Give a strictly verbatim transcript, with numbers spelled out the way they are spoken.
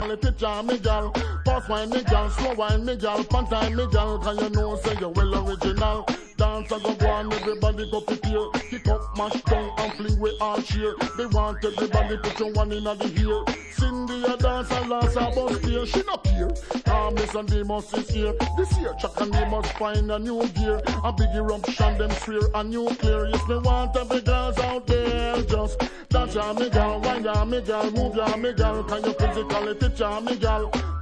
physicality, jam me gal. Fast wine me gal, slow wine me gal, pan time me gal. Can you know say you well original? Dance and go go on, everybody go prepare. Kick up, mash down and fling with all cheer. They want everybody put your one in the ear. Cindy a dance and last about here. She not here. Ah, Miss and Demus is here. This year, Chuck and they must find a new gear. A big eruption, them swear a nuclear. Yes, me want every girls out there. Just dance ya me gal, wine ya me gal, move ya me gal. Can you physically teach ya me gal?